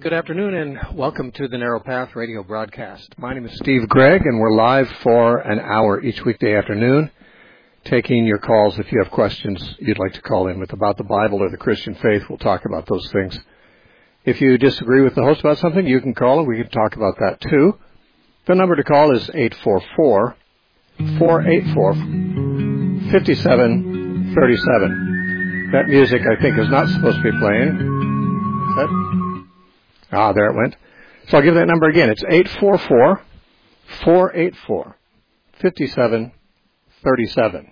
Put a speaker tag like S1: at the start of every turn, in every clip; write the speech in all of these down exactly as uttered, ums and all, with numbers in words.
S1: Good afternoon and welcome to the Narrow Path radio broadcast. My name is Steve Gregg and we're live for an hour each weekday afternoon, taking your calls if you have questions you'd like to call in with about the Bible or the Christian faith. We'll talk about those things. If you disagree with the host about something, you can call and we can talk about that too. The number to call is eight four four, four eight four, five seven three seven. That music I think is not supposed to be playing. Is that? Ah, there it went. So I'll give that number again. It's eight four four, four eight four, five seven three seven.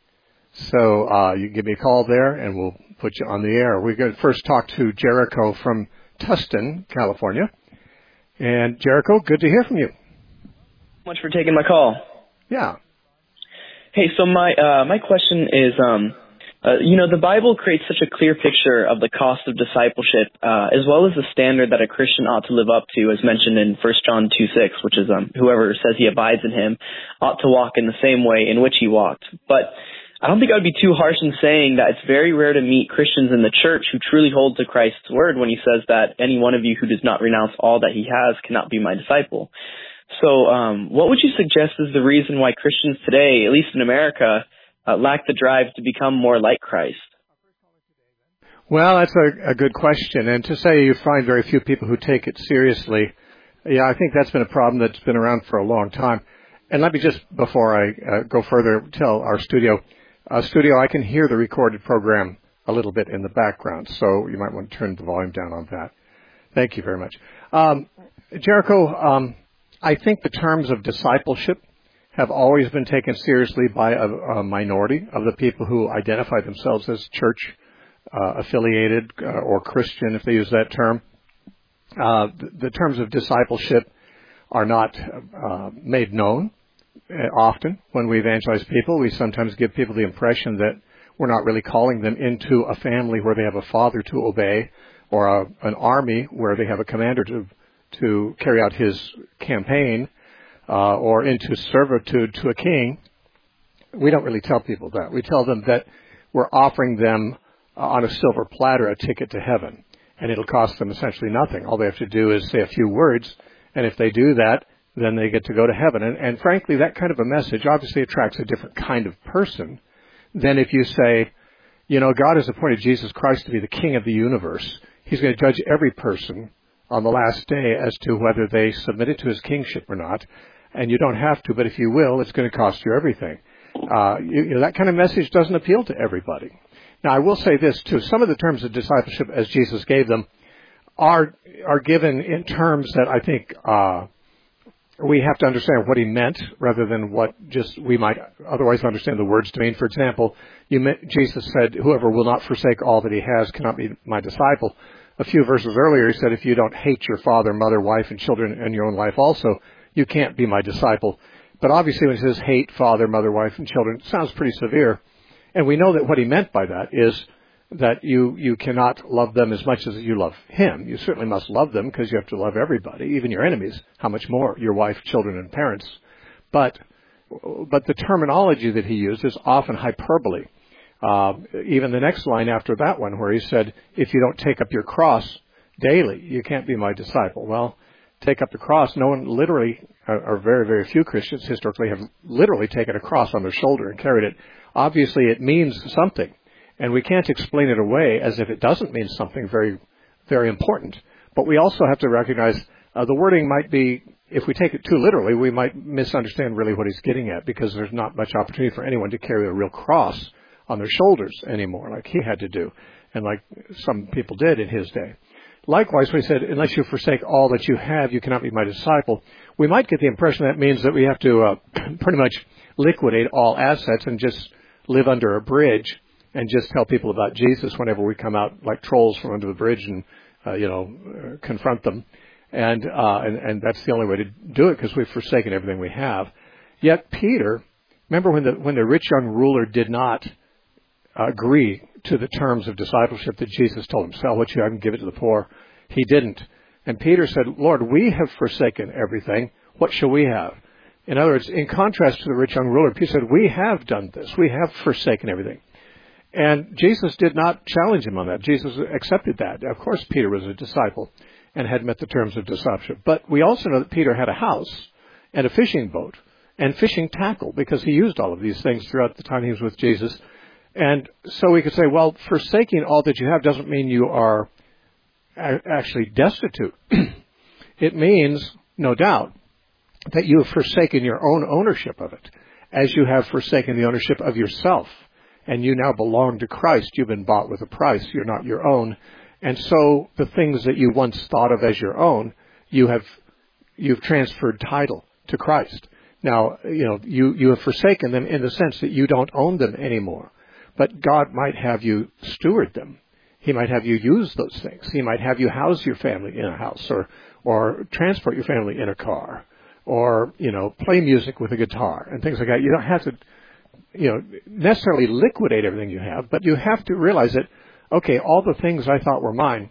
S1: So uh, you can give me a call there, and we'll put you on the air. We're going to first talk to Jericho from Tustin, California. And Jericho, good to hear from you.
S2: Thank you much for taking my call.
S1: Yeah.
S2: Hey, so my uh, my question is, um, uh, you know, the Bible creates such a clear picture of the cost of discipleship, uh, as well as the standard that a Christian ought to live up to, as mentioned in First John two six, which is um, whoever says he abides in him ought to walk in the same way in which he walked. But I don't think I would be too harsh in saying that it's very rare to meet Christians in the church who truly hold to Christ's word when he says that any one of you who does not renounce all that he has cannot be my disciple. So um, what would you suggest is the reason why Christians today, at least in America, uh, lack the drive to become more like Christ?
S1: Well, that's a, a good question. And to say you find very few people who take it seriously, yeah, I think that's been a problem that's been around for a long time. And let me just, before I uh, go further, tell our studio, uh, studio, I can hear the recorded program a little bit in the background, so you might want to turn the volume down on that. Thank you very much. Um, Jericho, um, I think the terms of discipleship have always been taken seriously by a, a minority of the people who identify themselves as church uh, affiliated uh, or Christian, if they use that term. Uh, the, the terms of discipleship are not uh, made known often when we evangelize people. We sometimes give people the impression that we're not really calling them into a family where they have a father to obey or a, an army where they have a commander to to carry out his campaign, uh, or into servitude to a king. We don't really tell people that. We tell them that we're offering them uh, on a silver platter a ticket to heaven, and it'll cost them essentially nothing. All they have to do is say a few words, and if they do that, then they get to go to heaven. And, and frankly, that kind of a message obviously attracts a different kind of person than if you say, you know, God has appointed Jesus Christ to be the king of the universe. He's going to judge every person on the last day as to whether they submitted to his kingship or not. And you don't have to, but if you will, it's going to cost you everything. Uh, you, you know, that kind of message doesn't appeal to everybody. Now, I will say this, too. Some of the terms of discipleship, as Jesus gave them, are are given in terms that I think uh, we have to understand what he meant rather than what just we might otherwise understand the words to mean. For example, you met, Jesus said, whoever will not forsake all that he has cannot be my disciple. A few verses earlier, he said, if you don't hate your father, mother, wife, and children and your own life also, you can't be my disciple. But obviously when he says hate father, mother, wife, and children, it sounds pretty severe. And we know that what he meant by that is that you, you cannot love them as much as you love him. You certainly must love them because you have to love everybody, even your enemies. How much more? Your wife, children, and parents. But, but the terminology that he used is often hyperbole. Uh, even the next line after that one where he said, if you don't take up your cross daily, you can't be my disciple. Well, take up the cross. No one literally, or very, very few Christians historically have literally taken a cross on their shoulder and carried it. Obviously, it means something, and we can't explain it away as if it doesn't mean something very, very important. But we also have to recognize uh, the wording might be, if we take it too literally, we might misunderstand really what he's getting at because there's not much opportunity for anyone to carry a real cross on their shoulders anymore, like he had to do, and like some people did in his day. Likewise, when he said, unless you forsake all that you have, you cannot be my disciple, we might get the impression that means that we have to uh, pretty much liquidate all assets and just live under a bridge and just tell people about Jesus whenever we come out like trolls from under the bridge and, uh, you know, uh, confront them. And, uh, and, and that's the only way to do it because we've forsaken everything we have. Yet Peter, remember when the, when the rich young ruler did not agree to the terms of discipleship that Jesus told him, sell what you have and give it to the poor. He didn't. And Peter said, Lord, we have forsaken everything. What shall we have? In other words, in contrast to the rich young ruler, Peter said, we have done this. We have forsaken everything. And Jesus did not challenge him on that. Jesus accepted that. Of course, Peter was a disciple. and had met the terms of discipleship. But we also know that Peter had a house and a fishing boat and fishing tackle, because he used all of these things throughout the time he was with Jesus. And so we could say, well, forsaking all that you have doesn't mean you are actually destitute. It means, no doubt, that you have forsaken your own ownership of it, as you have forsaken the ownership of yourself. And you now belong to Christ. You've been bought with a price. You're not your own. And so the things that you once thought of as your own, you have, you've transferred title to Christ. Now, you know, you, you have forsaken them in the sense that you don't own them anymore. But God might have you steward them. He might have you use those things. He might have you house your family in a house, or, or transport your family in a car, or, you know, play music with a guitar and things like that. You don't have to, you know, necessarily liquidate everything you have, but you have to realize that, okay, all the things I thought were mine,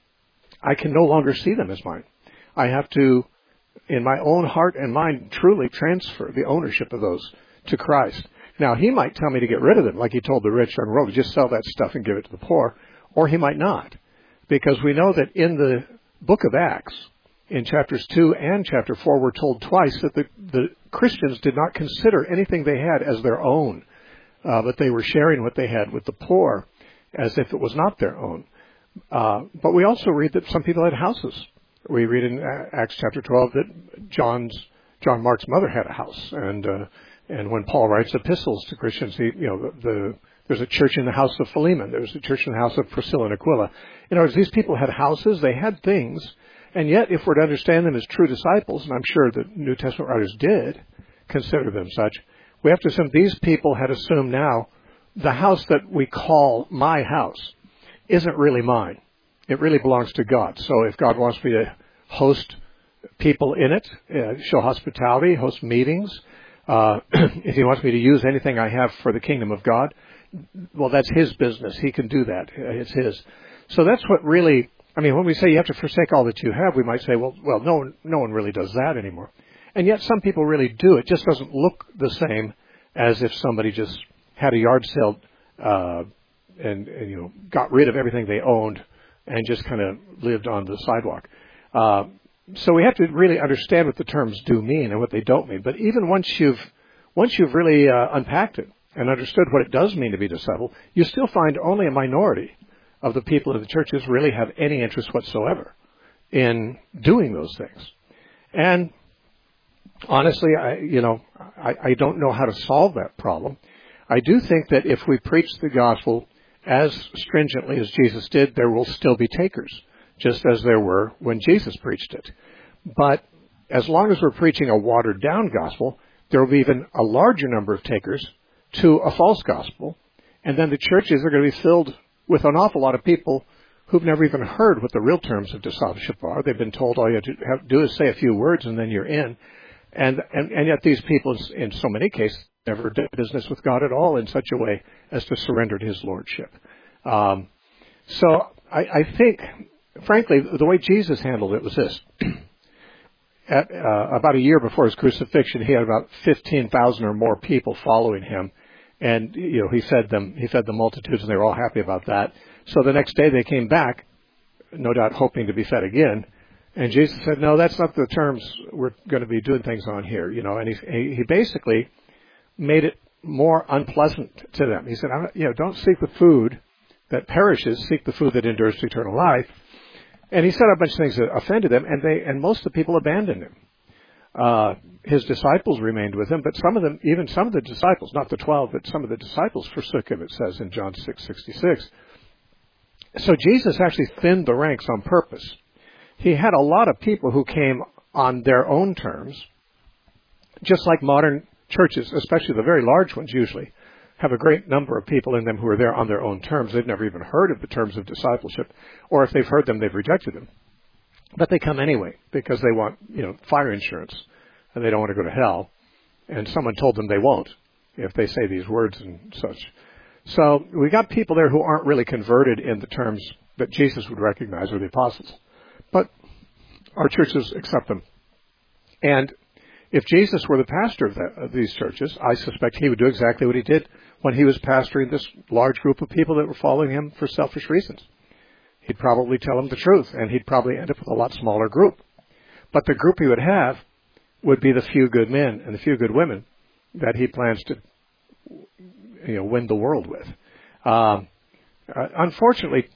S1: I can no longer see them as mine. I have to, in my own heart and mind, truly transfer the ownership of those to Christ. Now, he might tell me to get rid of them, like he told the rich young ruler, just sell that stuff and give it to the poor, or he might not. Because we know that in the book of Acts, in chapters two and chapter four, we're told twice that the, the Christians did not consider anything they had as their own, uh, but they were sharing what they had with the poor as if it was not their own. Uh, but we also read that some people had houses. We read in Acts chapter twelve that John's John Mark's mother had a house, and uh, and when Paul writes epistles to Christians, he, you know, the, the there's a church in the house of Philemon, there's a church in the house of Priscilla and Aquila. In other words, these people had houses, they had things, and yet if we're to understand them as true disciples, and I'm sure the New Testament writers did consider them such, we have to assume these people had assumed now the house that we call my house isn't really mine. It really belongs to God. So if God wants me to host people in it, uh, show hospitality, host meetings, uh, if he wants me to use anything I have for the kingdom of God, well, that's his business. He can do that. It's his. So that's what really, I mean, when we say you have to forsake all that you have, we might say, well, well, no one, no one really does that anymore. And yet some people really do. It just doesn't look the same as if somebody just had a yard sale, uh, and, and, you know, got rid of everything they owned and just kind of lived on the sidewalk. Uh, so we have to really understand what the terms do mean and what they don't mean. But even once you've, once you've really uh, unpacked it and understood what it does mean to be disciple, you still find only a minority of the people in the churches really have any interest whatsoever in doing those things. And honestly, I, you know, I, I don't know how to solve that problem. I do think that if we preach the gospel as stringently as Jesus did, there will still be takers, just as there were when Jesus preached it. But as long as we're preaching a watered-down gospel, there will be even a larger number of takers to a false gospel, and then the churches are going to be filled with an awful lot of people who've never even heard what the real terms of discipleship are. They've been told all you have to have, do is say a few words and then you're in. And, and, and yet these people, in so many cases, never did business with God at all in such a way as to surrender to his lordship. Um, so I, I think, frankly, the way Jesus handled it was this. At, uh, about a year before his crucifixion, he had about fifteen thousand or more people following him. And, you know, he fed them, he fed the multitudes, and they were all happy about that. So the next day they came back, no doubt hoping to be fed again. And Jesus said, no, that's not the terms we're going to be doing things on here, you know. And he, he basically made it more unpleasant to them. He said, you know, don't seek the food that perishes, seek the food that endures to eternal life. And he said a bunch of things that offended them, and they and most of the people abandoned him. Uh, his disciples remained with him, but some of them, even some of the disciples, not the twelve, but some of the disciples forsook him, it says in John six sixty-six. So Jesus actually thinned the ranks on purpose. He had a lot of people who came on their own terms, just like modern churches, especially the very large ones usually, have a great number of people in them who are there on their own terms. They've never even heard of the terms of discipleship, or if they've heard them, they've rejected them. But they come anyway because they want, you know, fire insurance, and they don't want to go to hell. And someone told them they won't if they say these words and such. So we got people there who aren't really converted in the terms that Jesus would recognize, or the apostles. But our churches accept them. And if Jesus were the pastor of, that, of these churches, I suspect he would do exactly what he did when he was pastoring this large group of people that were following him for selfish reasons. He'd probably tell them the truth, and he'd probably end up with a lot smaller group. But the group he would have would be the few good men and the few good women that he plans to, you know, win the world with. Um, uh, unfortunately,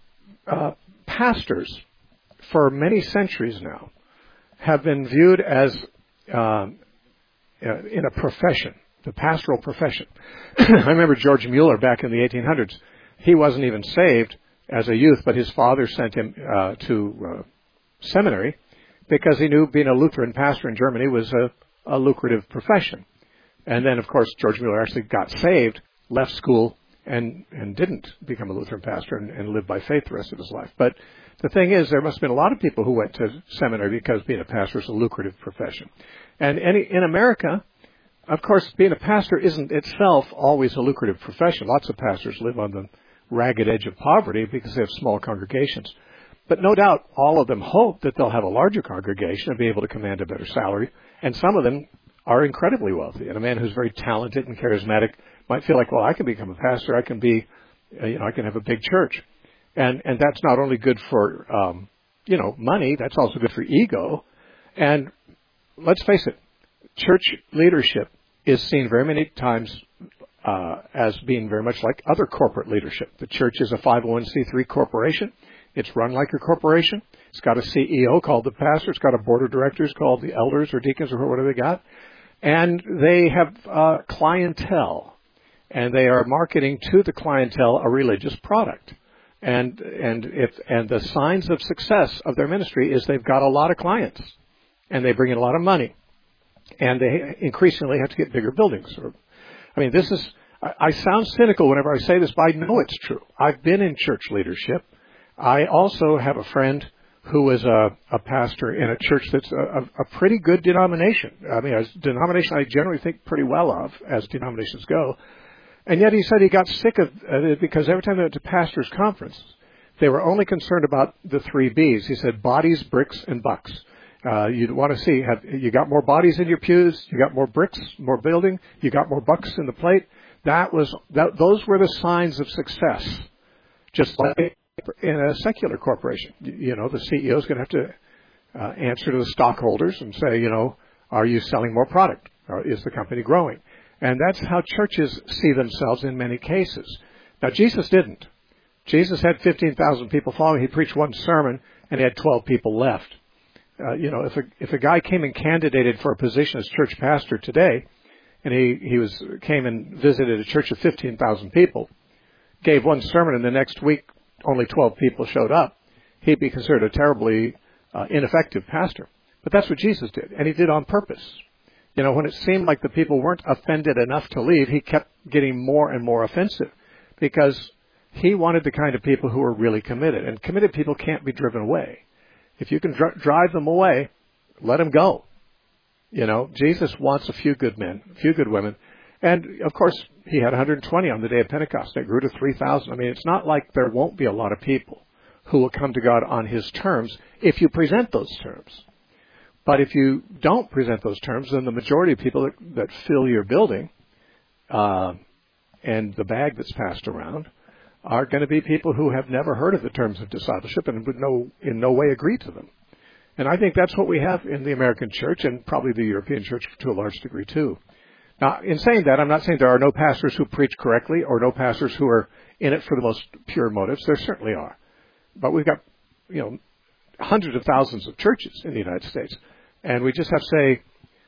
S1: uh, pastors for many centuries now have been viewed as um, uh, in a profession, the pastoral profession. I remember George Mueller back in the eighteen hundreds. He wasn't even saved as a youth, but his father sent him uh, to uh, seminary because he knew being a Lutheran pastor in Germany was a, a lucrative profession. And then, of course, George Mueller actually got saved, left school, and, and didn't become a Lutheran pastor and, and lived by faith the rest of his life. But the thing is, there must have been a lot of people who went to seminary because being a pastor is a lucrative profession. And any, in America, of course, being a pastor isn't itself always a lucrative profession. Lots of pastors live on the ragged edge of poverty because they have small congregations. But no doubt all of them hope that they'll have a larger congregation and be able to command a better salary. And some of them are incredibly wealthy. And a man who's very talented and charismatic might feel like, well, I can become a pastor. I can be, uh, you know, I can have a big church. And and that's not only good for, um, you know, money, that's also good for ego. And let's face it, church leadership is seen very many times uh, as being very much like other corporate leadership. The church is a five oh one c three corporation. It's run like a corporation. It's got a C E O called the pastor. It's got a board of directors called the elders or deacons or whatever they got. And they have uh, clientele. And they are marketing to the clientele a religious product. And and if and the signs of success of their ministry is they've got a lot of clients. And they bring in a lot of money. And they increasingly have to get bigger buildings. I mean, this is, I, I sound cynical whenever I say this, but I know it's true. I've been in church leadership. I also have a friend who was a, a pastor in a church that's a, a pretty good denomination. I mean, a denomination I generally think pretty well of as denominations go. And yet he said he got sick of it because every time they went to pastors' conference, they were only concerned about the three B's. He said bodies, bricks, and bucks. Uh, you'd want to see, have you got more bodies in your pews? You got more bricks, more building? You got more bucks in the plate? That was, that, those were the signs of success. Just like in a secular corporation, you know, the C E O is going to have to uh, answer to the stockholders and say, you know, are you selling more product? Or is the company growing? And that's how churches see themselves in many cases. Now, Jesus didn't. Jesus had fifteen thousand people following. He preached one sermon, and he had twelve people left. Uh, you know, if a, if a guy came and candidated for a position as church pastor today, and he, he was came and visited a church of fifteen thousand people, gave one sermon, and the next week only twelve people showed up, he'd be considered a terribly uh, ineffective pastor. But that's what Jesus did, and he did on purpose. You know, when it seemed like the people weren't offended enough to leave, he kept getting more and more offensive because he wanted the kind of people who were really committed. And committed people can't be driven away. If you can dr- drive them away, let them go. You know, Jesus wants a few good men, a few good women. And, of course, he had one hundred twenty on the day of Pentecost. It grew to three thousand. I mean, it's not like there won't be a lot of people who will come to God on his terms if you present those terms. But if you don't present those terms, then the majority of people that, that fill your building uh, and the bag that's passed around are going to be people who have never heard of the terms of discipleship and would no, in no way agree to them. And I think that's what we have in the American church and probably the European church to a large degree too. Now, in saying that, I'm not saying there are no pastors who preach correctly or no pastors who are in it for the most pure motives. There certainly are. But we've got, you know, hundreds of thousands of churches in the United States. And we just have to say,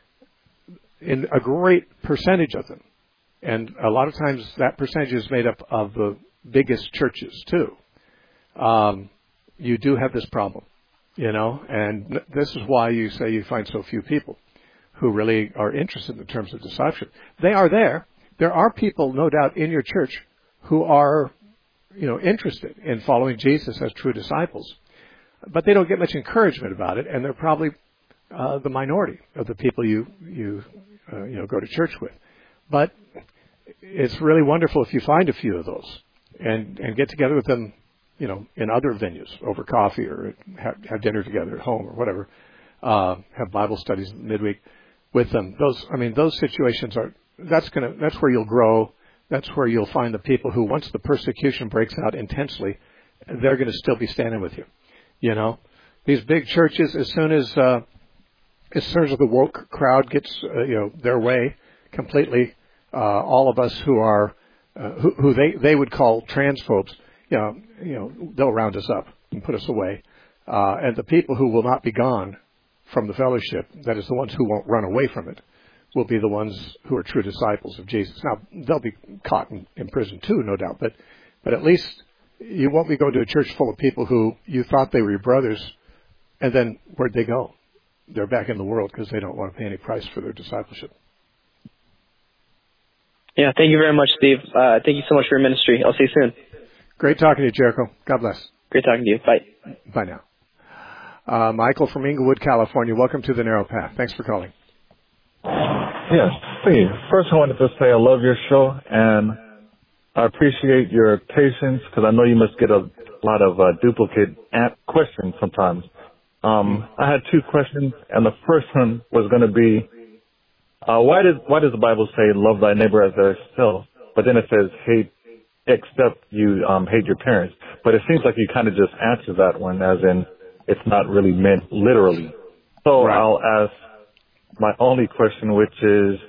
S1: in a great percentage of them, and a lot of times that percentage is made up of the biggest churches too, um, you do have this problem, you know, and this is why you say you find so few people who really are interested in the terms of discipleship. They are there. There are people, no doubt, in your church who are, you know, interested in following Jesus as true disciples, but they don't get much encouragement about it, and they're probably uh, the minority of the people you you uh, you know go to church with. But it's really wonderful if you find a few of those and and get together with them, you know, in other venues over coffee or have, have dinner together at home or whatever. Uh, have Bible studies midweek with them. Those, I mean, those situations are that's gonna that's where you'll grow. That's where you'll find the people who, once the persecution breaks out intensely, they're going to still be standing with you. You know, these big churches, as soon as uh, as soon as the woke crowd gets uh, you know their way completely, uh, all of us who are uh, who, who they they would call transphobes, you know, you know, they'll round us up and put us away. Uh, and the people who will not be gone from the fellowship, that is, the ones who won't run away from it, will be the ones who are true disciples of Jesus. Now, they'll be caught in, in prison too, no doubt, but but at least you won't be going to a church full of people who you thought they were your brothers, and then where'd they go? They're back in the world because they don't want to pay any price for their discipleship.
S2: Yeah, thank you very much, Steve. Uh, thank you so much for your ministry. I'll see you soon.
S1: Great talking to you, Jericho. God bless.
S2: Great talking to you. Bye.
S1: Bye now. Uh, Michael from Inglewood, California. Welcome to The Narrow Path. Thanks for calling.
S3: Yes, Steve. First, I wanted to say I love your show, and I appreciate your patience because I know you must get a lot of uh, duplicate questions sometimes. Um, I had two questions, and the first one was going to be, uh, why does why does the Bible say love thy neighbor as thyself, but then it says hate except you um, hate your parents? But it seems like you kind of just answered that one, as in it's not really meant literally. So right. I'll ask my only question, which is,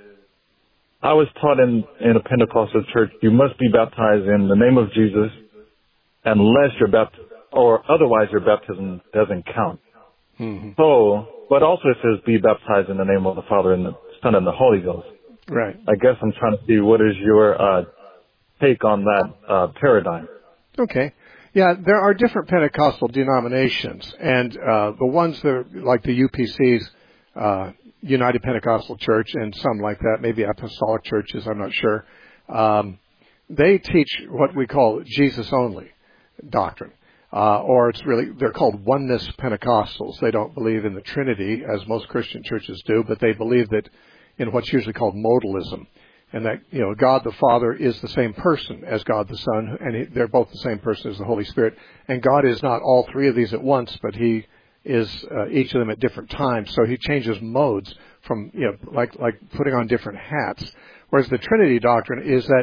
S3: I was taught in, in a Pentecostal church, you must be baptized in the name of Jesus unless you're baptized, or otherwise your baptism doesn't count. Mm-hmm. So, but also it says be baptized in the name of the Father and the Son and the Holy Ghost.
S1: Right.
S3: I guess I'm trying to see what is your uh, take on that uh, paradigm.
S1: Okay. Yeah, there are different Pentecostal denominations, and uh, the ones that are like the U P Cs, uh, United Pentecostal Church, and some like that, maybe apostolic churches, I'm not sure. Um, they teach what we call Jesus-only doctrine, uh, or it's really, they're called oneness Pentecostals. They don't believe in the Trinity, as most Christian churches do, but they believe that in what's usually called modalism, and that, you know, God the Father is the same person as God the Son, and he, they're both the same person as the Holy Spirit. And God is not all three of these at once, but he is uh, each of them at different times. So he changes modes from, you know, like like putting on different hats. Whereas the Trinity doctrine is that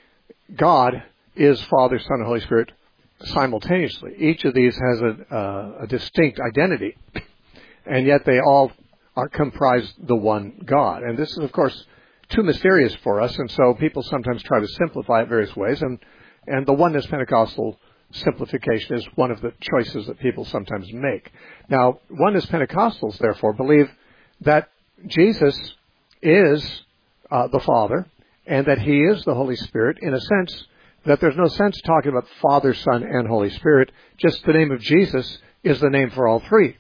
S1: God is Father, Son, and Holy Spirit simultaneously. Each of these has a, uh, a distinct identity, and yet they all are comprise the one God. And this is, of course, too mysterious for us, and so people sometimes try to simplify it various ways, and, and the oneness Pentecostal simplification is one of the choices that people sometimes make. Now, oneness Pentecostals, therefore, believe that Jesus is uh, the Father, and that he is the Holy Spirit, in a sense that there's no sense talking about Father, Son, and Holy Spirit. Just the name of Jesus is the name for all three.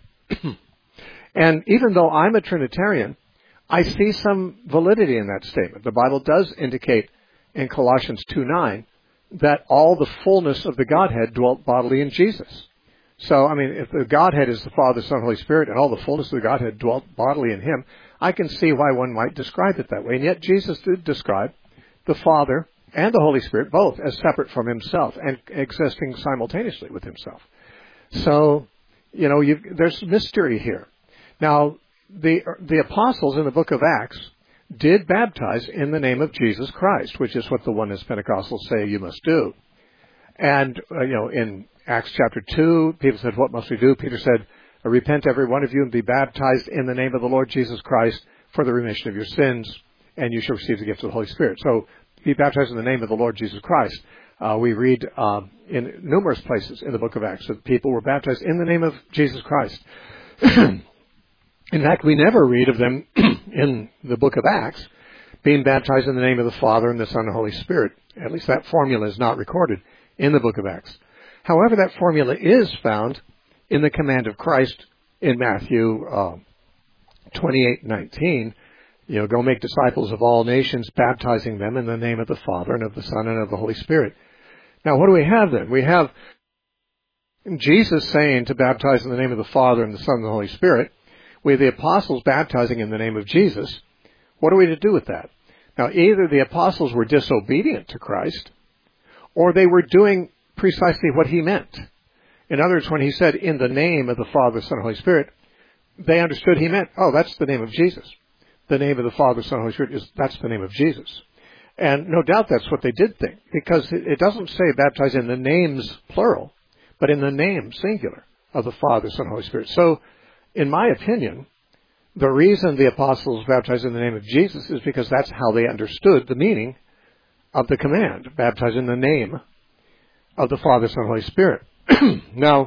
S1: And even though I'm a Trinitarian, I see some validity in that statement. The Bible does indicate in Colossians two nine that all the fullness of the Godhead dwelt bodily in Jesus. So, I mean, if the Godhead is the Father, Son, Holy Spirit, and all the fullness of the Godhead dwelt bodily in him, I can see why one might describe it that way. And yet Jesus did describe the Father and the Holy Spirit both as separate from himself and existing simultaneously with himself. So, you know, you've, there's mystery here. Now, the the apostles in the book of Acts did baptize in the name of Jesus Christ, which is what the oneness Pentecostals say you must do. And, uh, you know, in Acts chapter two, people said, what must we do? Peter said, repent every one of you and be baptized in the name of the Lord Jesus Christ for the remission of your sins, and you shall receive the gift of the Holy Spirit. So, be baptized in the name of the Lord Jesus Christ. Uh, we read um, in numerous places in the book of Acts that people were baptized in the name of Jesus Christ. In fact, we never read of them in the book of Acts being baptized in the name of the Father and the Son and the Holy Spirit. At least that formula is not recorded in the book of Acts. However, that formula is found in the command of Christ in Matthew uh, twenty-eight nineteen. You know, go make disciples of all nations, baptizing them in the name of the Father and of the Son and of the Holy Spirit. Now, what do we have then? We have Jesus saying to baptize in the name of the Father and the Son and the Holy Spirit. We have the apostles baptizing in the name of Jesus. What are we to do with that? Now, either the apostles were disobedient to Christ, or they were doing precisely what he meant. In other words, when he said, in the name of the Father, Son, and Holy Spirit, they understood he meant, oh, that's the name of Jesus. The name of the Father, Son, and Holy Spirit, is that's the name of Jesus. And no doubt that's what they did think, because it doesn't say baptize in the names, plural, but in the name, singular, of the Father, Son, and Holy Spirit. So, in my opinion, the reason the apostles baptized in the name of Jesus is because that's how they understood the meaning of the command, baptize in the name of the Father, Son, and Holy Spirit. Now,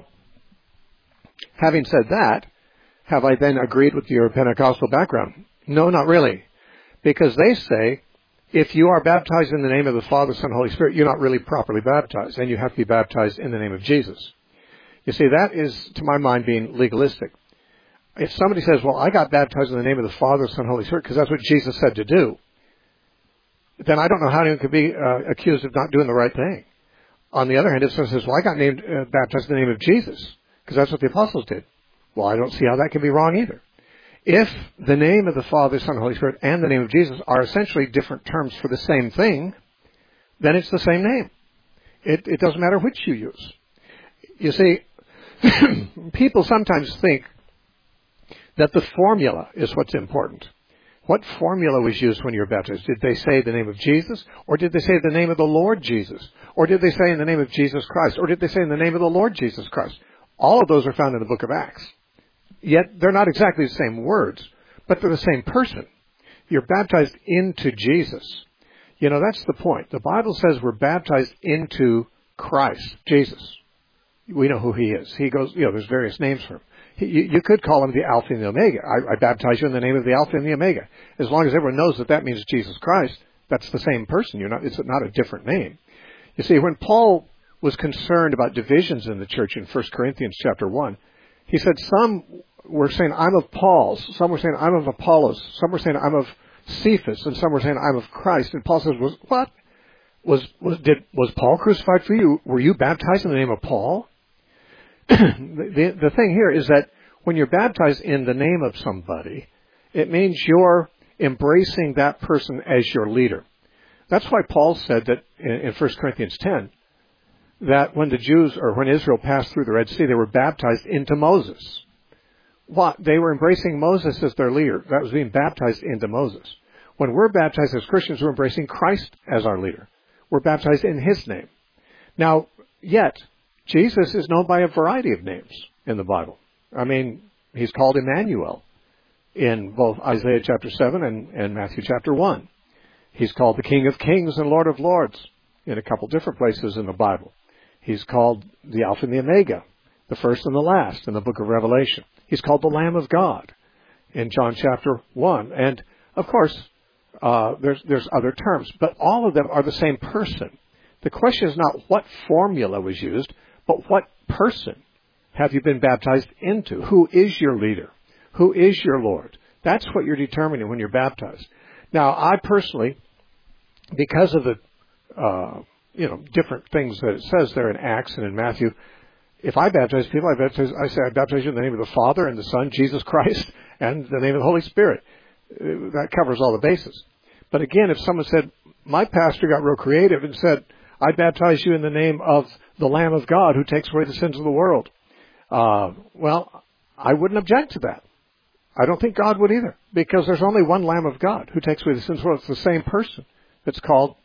S1: having said that, have I then agreed with your Pentecostal background? No, not really. Because they say, if you are baptized in the name of the Father, Son, and Holy Spirit, you're not really properly baptized, and you have to be baptized in the name of Jesus. You see, that is, to my mind, being legalistic. If somebody says, well, I got baptized in the name of the Father, Son, and Holy Spirit, because that's what Jesus said to do, then I don't know how anyone could be uh, accused of not doing the right thing. On the other hand, if someone says, well, I got named, uh, baptized in the name of Jesus, because that's what the apostles did. Well, I don't see how that can be wrong either. If the name of the Father, Son, and Holy Spirit and the name of Jesus are essentially different terms for the same thing, then it's the same name. It, it doesn't matter which you use. You see, people sometimes think that the formula is what's important. What formula was used when you were baptized? Did they say the name of Jesus? Or did they say the name of the Lord Jesus? Or did they say in the name of Jesus Christ? Or did they say in the name of the Lord Jesus Christ? All of those are found in the book of Acts. Yet they're not exactly the same words, but they're the same person. You're baptized into Jesus. You know, that's the point. The Bible says we're baptized into Christ, Jesus. We know who he is. He goes, you know, there's various names for him. He, you, you could call him the Alpha and the Omega. I, I baptize you in the name of the Alpha and the Omega. As long as everyone knows that that means Jesus Christ, that's the same person. You're not, it's not a different name. You see, when Paul was concerned about divisions in the church in First Corinthians chapter one, he said some were saying, I'm of Paul's. Some were saying, I'm of Apollos. Some were saying, I'm of Cephas. And some were saying, I'm of Christ. And Paul says, was, what? Was, was, did, was Paul crucified for you? Were you baptized in the name of Paul? the, the, the thing here is that when you're baptized in the name of somebody, it means you're embracing that person as your leader. That's why Paul said that in, in First Corinthians ten, that when the Jews, or when Israel passed through the Red Sea, they were baptized into Moses. What? They were embracing Moses as their leader. That was being baptized into Moses. When we're baptized as Christians, we're embracing Christ as our leader. We're baptized in his name. Now, yet, Jesus is known by a variety of names in the Bible. I mean, he's called Emmanuel in both Isaiah chapter seven and, and Matthew chapter one. He's called the King of Kings and Lord of Lords in a couple different places in the Bible. He's called the Alpha and the Omega, the first and the last in the book of Revelation. He's called the Lamb of God in John chapter one. And, of course, uh, there's, there's other terms, but all of them are the same person. The question is not what formula was used, but what person have you been baptized into? Who is your leader? Who is your Lord? That's what you're determining when you're baptized. Now, I personally, because of the, uh, you know, different things that it says there in Acts and in Matthew, if I baptize people, I baptize, I say I baptize you in the name of the Father and the Son, Jesus Christ, and the name of the Holy Spirit. That covers all the bases. But again, if someone said, my pastor got real creative and said, I baptize you in the name of the Lamb of God who takes away the sins of the world. Uh, well, I wouldn't object to that. I don't think God would either, because there's only one Lamb of God who takes away the sins of the world. It's the same person. It's called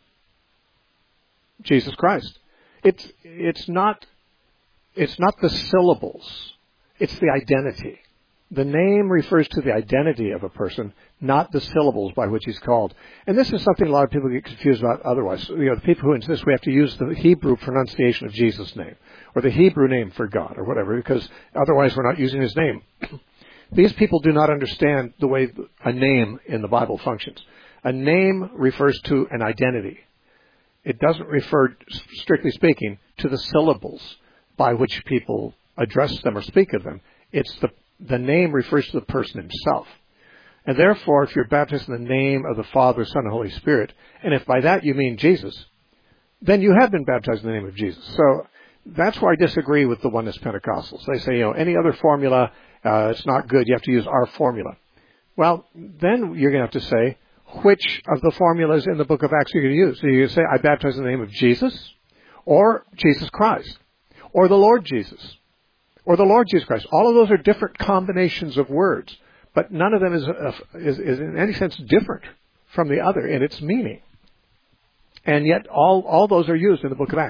S1: Jesus Christ. It's, it's not, it's not the syllables. It's the identity. The name refers to the identity of a person, not the syllables by which he's called. And this is something a lot of people get confused about otherwise. You know, the people who insist we have to use the Hebrew pronunciation of Jesus' name, or the Hebrew name for God, or whatever, because otherwise we're not using his name. These people do not understand the way a name in the Bible functions. A name refers to an identity. It doesn't refer, strictly speaking, to the syllables by which people address them or speak of them. It's the The name refers to the person himself. And therefore, if you're baptized in the name of the Father, Son, and Holy Spirit, and if by that you mean Jesus, then you have been baptized in the name of Jesus. So that's where I disagree with the Oneness Pentecostals. They say, you know, any other formula, uh, it's not good. You have to use our formula. Well, then you're going to have to say which of the formulas in the book of Acts you're going to use. So you're going to say, I baptize in the name of Jesus, or Jesus Christ, or the Lord Jesus, or the Lord Jesus Christ. All of those are different combinations of words, but none of them is, uh, is, is in any sense different from the other in its meaning. And yet all, all those are used in the book of Acts.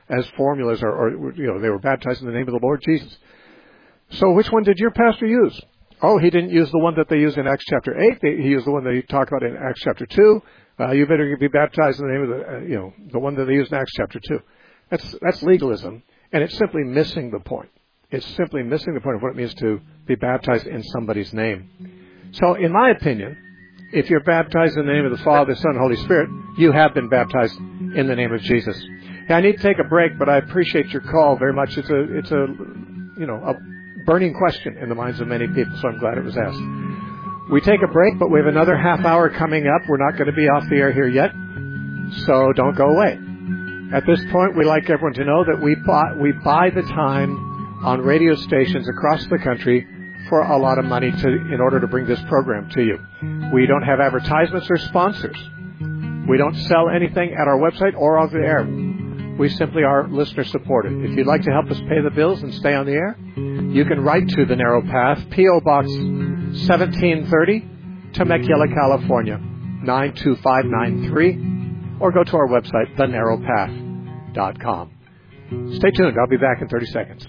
S1: as formulas, or, or you know, they were baptized in the name of the Lord Jesus. So which one did your pastor use? Oh, he didn't use the one that they used in Acts chapter eight. He used the one that he talked about in Acts chapter two. Uh, you better be baptized in the name of the, uh, you know, the one that they used in Acts chapter two. That's, that's legalism, and it's simply missing the point. It's simply missing the point of what it means to be baptized in somebody's name. So, in my opinion, if you're baptized in the name of the Father, Son, and Holy Spirit, you have been baptized in the name of Jesus. Hey, I need to take a break, but I appreciate your call very much. It's a, it's a, you know, a burning question in the minds of many people, so I'm glad it was asked. We take a break, but we have another half hour coming up. We're not going to be off the air here yet, so don't go away. At this point, we like everyone to know that we buy, we buy the time on radio stations across the country for a lot of money to, in order to bring this program to you. We don't have advertisements or sponsors. We don't sell anything at our website or on the air. We simply are listener supported. If you'd like to help us pay the bills and stay on the air, you can write to The Narrow Path, P O Box seventeen thirty, Temecula, California, nine two five nine three, or go to our website, the narrow path dot com. Stay tuned. I'll be back in thirty seconds.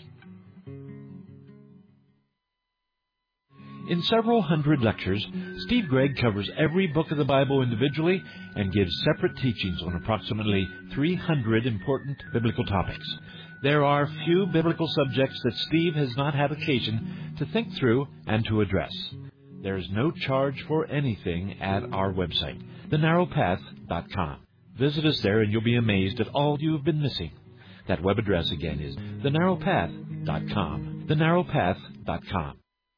S4: In several hundred lectures, Steve Gregg covers every book of the Bible individually and gives separate teachings on approximately three hundred important biblical topics. There are few biblical subjects that Steve has not had occasion to think through and to address. There is no charge for anything at our website, the narrow path dot com. Visit us there and you'll be amazed at all you have been missing. That web address again is the narrow path dot com, the narrow path dot com.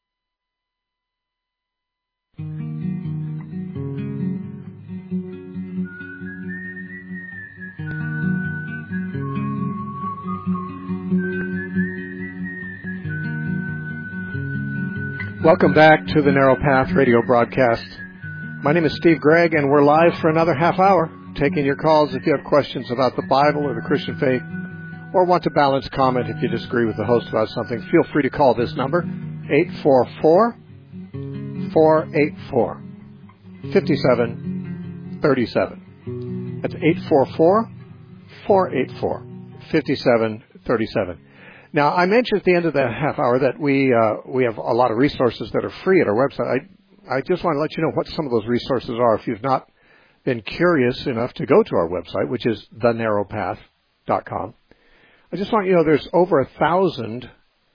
S1: Welcome back to the Narrow Path radio broadcast. My name is Steve Gregg, and we're live for another half hour, taking your calls if you have questions about the Bible or the Christian faith, or want to balance comment if you disagree with the host about something. Feel free to call this number, eight four four, four eight four, five seven three seven. That's eight four four, four eight four, five seven three seven. Now, I mentioned at the end of that half hour that we uh, we have a lot of resources that are free at our website. I, I just want to let you know what some of those resources are if you've not been curious enough to go to our website, which is the narrow path dot com. I just want you to know there's over a thousand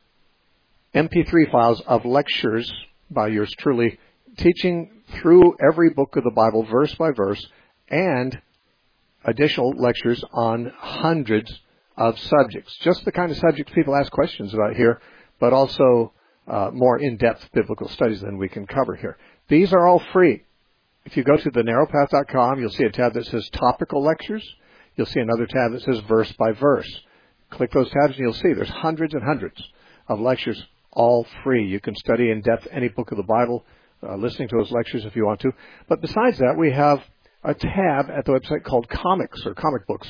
S1: M P three files of lectures by yours truly, teaching through every book of the Bible, verse by verse, and additional lectures on hundreds of subjects. Just the kind of subjects people ask questions about here, but also uh, more in-depth biblical studies than we can cover here. These are all free. If you go to the narrow path dot com, you'll see a tab that says Topical Lectures. You'll see another tab that says Verse by Verse. Click those tabs and you'll see there's hundreds and hundreds of lectures, all free. You can study in depth any book of the Bible, uh, listening to those lectures if you want to. But besides that, we have a tab at the website called Comics or Comic Books.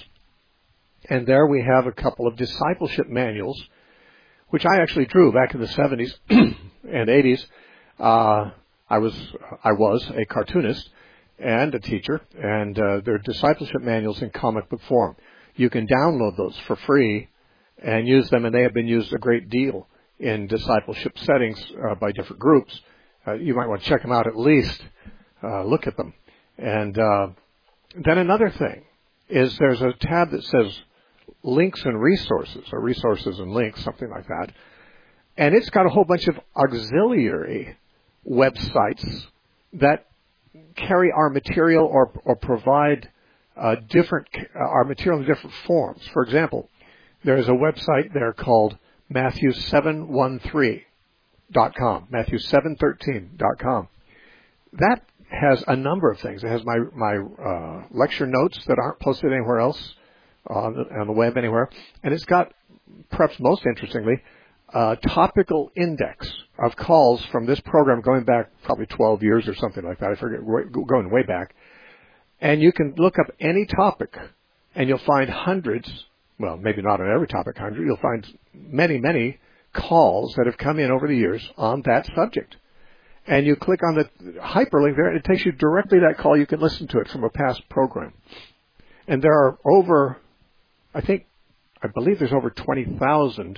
S1: And there we have a couple of discipleship manuals, which I actually drew back in the seventies and eighties. Uh, I was I was a cartoonist and a teacher, and uh, they're discipleship manuals in comic book form. You can download those for free and use them, and they have been used a great deal in discipleship settings uh, by different groups. Uh, you might want to check them out at least, uh, look at them. And uh, then another thing is there's a tab that says Links and Resources, or Resources and Links, something like that. And it's got a whole bunch of auxiliary websites that carry our material or, or provide uh, different uh, our material in different forms. For example, there's a website there called Matthew seven thirteen dot com, Matthew seven thirteen dot com. That has a number of things. It has my my uh, lecture notes that aren't posted anywhere else on the, on the web anywhere, and it's got, perhaps most interestingly, a topical index of calls from this program going back probably twelve years or something like that. I forget, going way back. And you can look up any topic, and you'll find hundreds, well, maybe not on every topic, hundred, you'll find many, many calls that have come in over the years on that subject. And you click on the hyperlink there, and it takes you directly to that call. You can listen to it from a past program. And there are over, I think, I believe there's over twenty thousand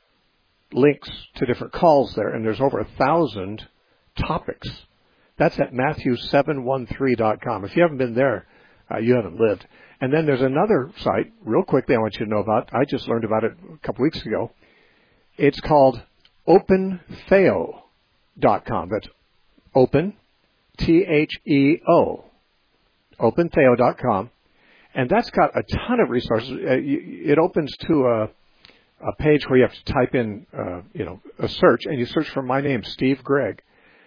S1: links to different calls there, and there's over a thousand topics. That's at Matthew seven one three dot com. If you haven't been there, uh, you haven't lived. And then there's another site, real quickly, I want you to know about. I just learned about it a couple weeks ago. It's called open theo dot com. That's open, T H E O, open theo dot com. And that's got a ton of resources. It opens to a, a page where you have to type in, uh, you know, a search, and you search for my name, Steve Gregg.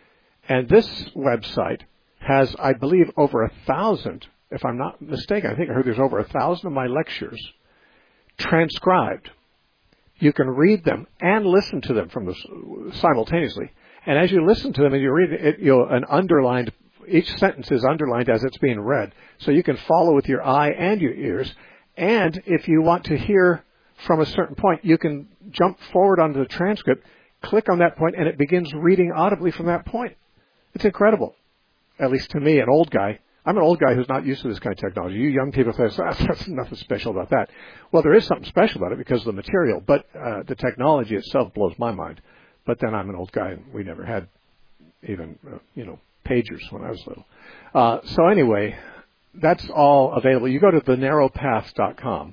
S1: And this website has, I believe, over a thousand, if I'm not mistaken, I think I heard there's over a thousand of my lectures transcribed. You can read them and listen to them from the, simultaneously. And as you listen to them and you read it, you'll, an underlined, each sentence is underlined as it's being read. So you can follow with your eye and your ears. And if you want to hear from a certain point, you can jump forward onto the transcript, click on that point, and it begins reading audibly from that point. It's incredible. At least to me, an old guy. I'm an old guy who's not used to this kind of technology. You young people say, oh, there's nothing special about that. Well, there is something special about it because of the material, but uh, the technology itself blows my mind. But then I'm an old guy, and we never had even, uh, you know, pagers when I was little. Uh, so anyway, that's all available. You go to the narrow path dot com,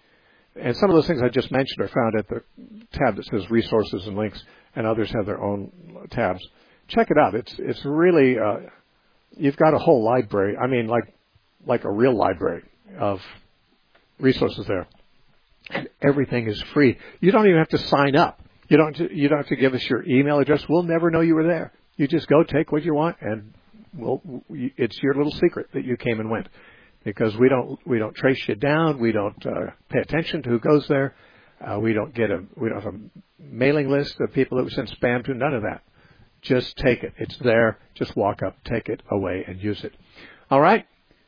S1: and some of those things I just mentioned are found at the tab that says resources and links, and others have their own tabs. Check it out. It's it's really, uh, you've got a whole library. I mean, like like a real library of resources there. And everything is free. You don't even have to sign up. You don't you don't have to give us your email address. We'll never know you were there. You just go, take what you want, and we'll, it's your little secret that you came and went, because we don't we don't trace you down. We don't uh, pay attention to who goes there. Uh, we don't get a we don't have a mailing list of people that we send spam to. None of that. Just take it. It's there. Just walk up, take it away, and use it. All right?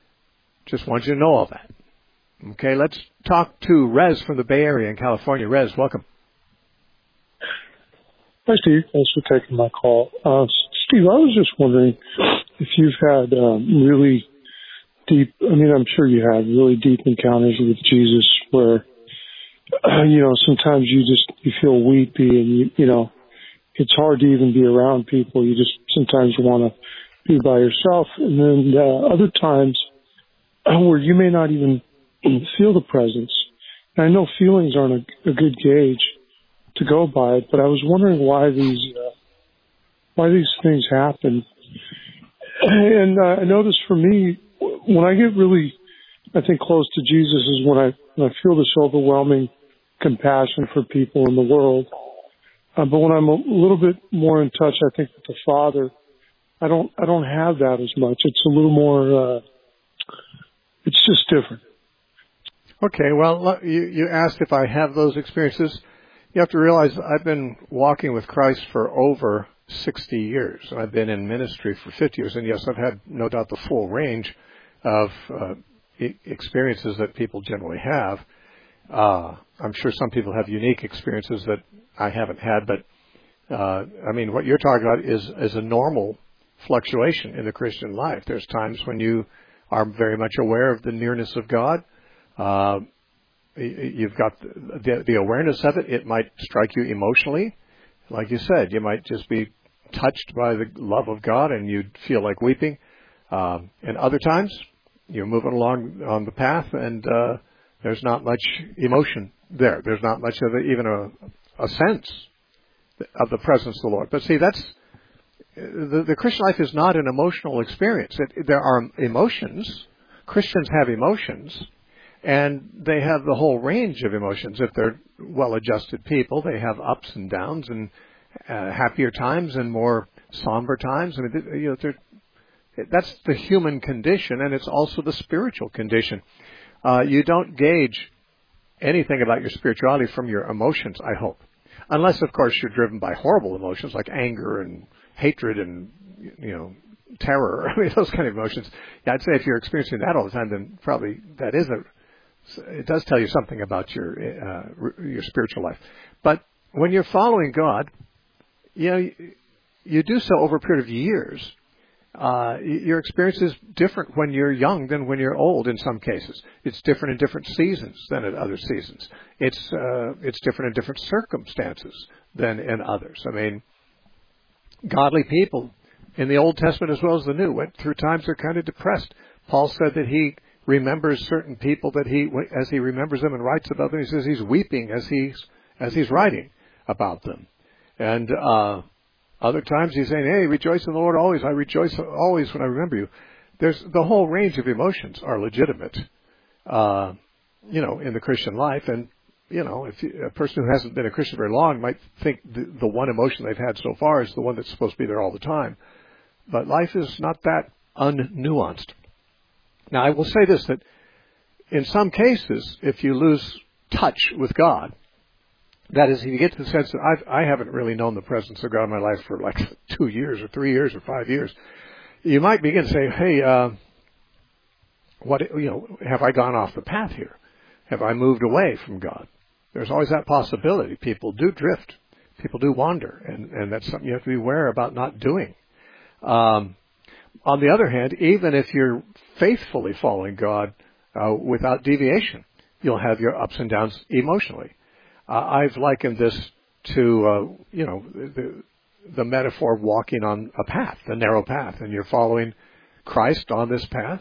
S1: Just want you to know all that. Okay, let's talk to Rez from the Bay Area in California. Rez, welcome.
S5: Hi, Steve. Thanks for taking my call. Uh, Steve, I was just wondering if you've had um, really deep, I mean, I'm sure you have, really deep encounters with Jesus where, uh, you know, sometimes you just, you feel weepy and, you, you know, it's hard to even be around people. You just sometimes want to be by yourself. And then uh, other times where you may not even feel the presence. And I know feelings aren't a, a good gauge to go by it, but I was wondering why these uh, why these things happen. And uh, I noticed for me, when I get really, I think, close to Jesus is when I when I feel this overwhelming compassion for people in the world. Uh, but when I'm a little bit more in touch, I think, with the Father, I don't I don't have that as much. It's a little more. Uh, it's just different.
S1: Okay. Well, you you asked if I have those experiences. You have to realize I've been walking with Christ for over sixty years. I've been in ministry for fifty years. And yes, I've had no doubt the full range of uh, e- experiences that people generally have. Uh, I'm sure some people have unique experiences that I haven't had. But, uh, I mean, what you're talking about is, is a normal fluctuation in the Christian life. There's times when you are very much aware of the nearness of God. Uh, You've got the, the awareness of it. It might strike you emotionally. Like you said, you might just be touched by the love of God and you'd feel like weeping. Um, and other times, you're moving along on the path and uh, there's not much emotion there. There's not much of a, even a, a sense of the presence of the Lord. But see, that's the, the Christian life is not an emotional experience. It, there are emotions. Christians have emotions. And they have the whole range of emotions. If they're well-adjusted people, they have ups and downs and uh, happier times and more somber times. I mean, you know, that's the human condition, and it's also the spiritual condition. Uh, you don't gauge anything about your spirituality from your emotions, I hope. Unless, of course, you're driven by horrible emotions like anger and hatred and, you know, terror. I mean, those kind of emotions. Yeah, I'd say if you're experiencing that all the time, then probably that is a it does tell you something about your uh, your spiritual life. But when you're following God, you know, you, you do so over a period of years. Uh, your experience is different when you're young than when you're old in some cases. It's different in different seasons than in other seasons. It's uh, it's different in different circumstances than in others. I mean, godly people in the Old Testament as well as the New went through times they're kind of depressed. Paul said that he remembers certain people that he, as he remembers them and writes about them, he says he's weeping as he's as he's writing about them. And uh, other times he's saying, hey, rejoice in the Lord always. I rejoice always when I remember you. There's the whole range of emotions are legitimate, uh, you know, in the Christian life. And, you know, if you, a person who hasn't been a Christian very long might think the, the one emotion they've had so far is the one that's supposed to be there all the time. But life is not that unnuanced. Now, I will say this, that in some cases, if you lose touch with God, that is, if you get to the sense that I've, I haven't really known the presence of God in my life for like two years or three years or five years, you might begin to say, hey, uh, what, you know, have I gone off the path here? Have I moved away from God? There's always that possibility. People do drift. People do wander, and, and that's something you have to be aware about not doing. Um, on the other hand, even if you're faithfully following God uh, without deviation, you'll have your ups and downs emotionally. Uh, I've likened this to, uh, you know, the, the metaphor of walking on a path, a narrow path, and you're following Christ on this path,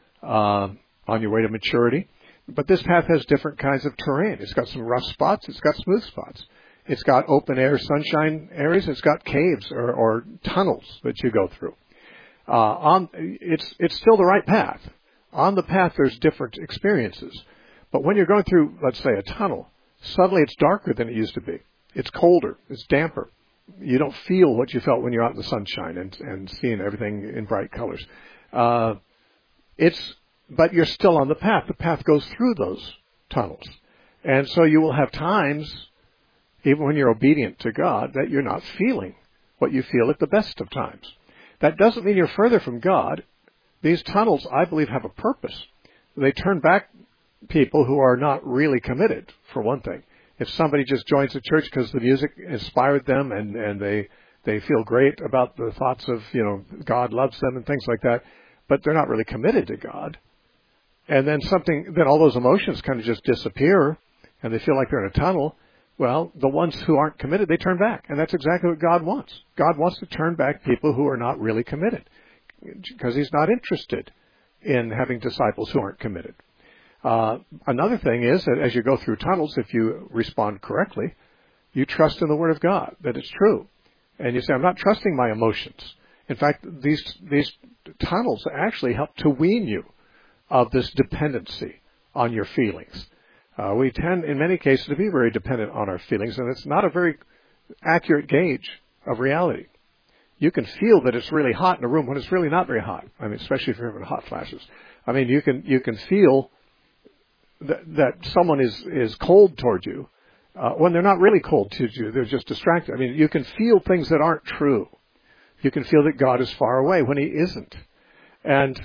S1: uh, on your way to maturity. But this path has different kinds of terrain. It's got some rough spots. It's got smooth spots. It's got open air, sunshine areas. It's got caves or, or tunnels that you go through. Uh, on, it's, it's still the right path. On the path, there's different experiences. But when you're going through, let's say, a tunnel, suddenly it's darker than it used to be. It's colder. It's damper. You don't feel what you felt when you're out in the sunshine and, and seeing everything in bright colors. Uh, it's, but you're still on the path. The path goes through those tunnels. And so you will have times, even when you're obedient to God, that you're not feeling what you feel at the best of times. That doesn't mean you're further from God. These tunnels, I believe, have a purpose. They turn back people who are not really committed, for one thing. If somebody just joins the church because the music inspired them and, and they they feel great about the thoughts of, you know, God loves them and things like that, but they're not really committed to God, and then something, then all those emotions kind of just disappear and they feel like they're in a tunnel, well, the ones who aren't committed, they turn back. And that's exactly what God wants. God wants to turn back people who are not really committed because he's not interested in having disciples who aren't committed. Uh, another thing is that as you go through tunnels, if you respond correctly, you trust in the Word of God, that it's true. And you say, I'm not trusting my emotions. In fact, these these tunnels actually help to wean you of this dependency on your feelings. Uh, we tend, in many cases, to be very dependent on our feelings, and it's not a very accurate gauge of reality. You can feel that it's really hot in a room when it's really not very hot. I mean, especially if you're having hot flashes. I mean, you can you can feel that, that someone is, is cold toward you uh, when they're not really cold to you. They're just distracted. I mean, you can feel things that aren't true. You can feel that God is far away when he isn't. And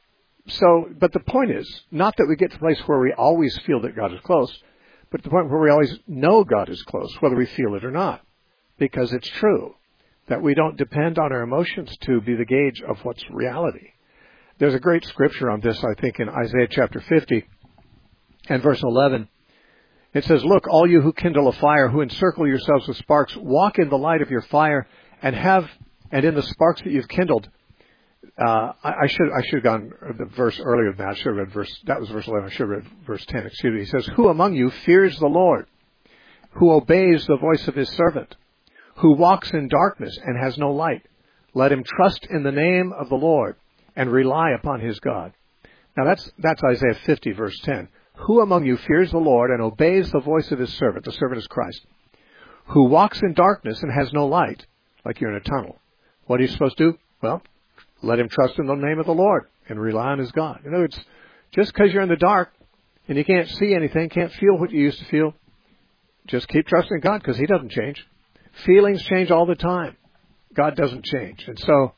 S1: so, but the point is, not that we get to a place where we always feel that God is close, but the point where we always know God is close, whether we feel it or not, because it's true that we don't depend on our emotions to be the gauge of what's reality. There's a great scripture on this, I think, in Isaiah chapter fifty and verse eleven. It says, look, all you who kindle a fire, who encircle yourselves with sparks, walk in the light of your fire and have, and in the sparks that you've kindled. Uh, I, I should I should have gone the verse earlier than that. I should have read verse, that was verse eleven. I should have read verse ten. Excuse me. He says, who among you fears the Lord, who obeys the voice of his servant, who walks in darkness and has no light? Let him trust in the name of the Lord and rely upon his God. Now that's that's Isaiah fifty, verse ten. Who among you fears the Lord and obeys the voice of his servant? The servant is Christ. Who walks in darkness and has no light, like you're in a tunnel. What are you supposed to do? Well, let him trust in the name of the Lord and rely on his God. In other words, just because you're in the dark and you can't see anything, can't feel what you used to feel, just keep trusting God because he doesn't change. Feelings change all the time. God doesn't change. And so,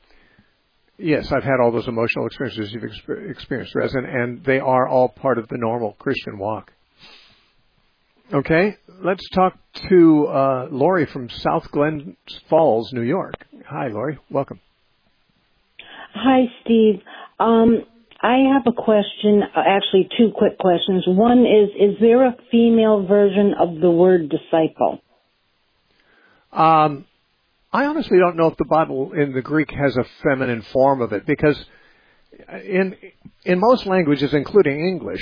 S1: yes, I've had all those emotional experiences you've experienced, Resin, and they are all part of the normal Christian walk. Okay, let's talk to uh, Lori from South Glens Falls, New York. Hi, Lori. Welcome.
S6: Hi, Steve. Um, I have a question, uh, actually two quick questions. One is, is there a female version of the word disciple?
S1: Um, I honestly don't know if the Bible in the Greek has a feminine form of it, because in in most languages, including English,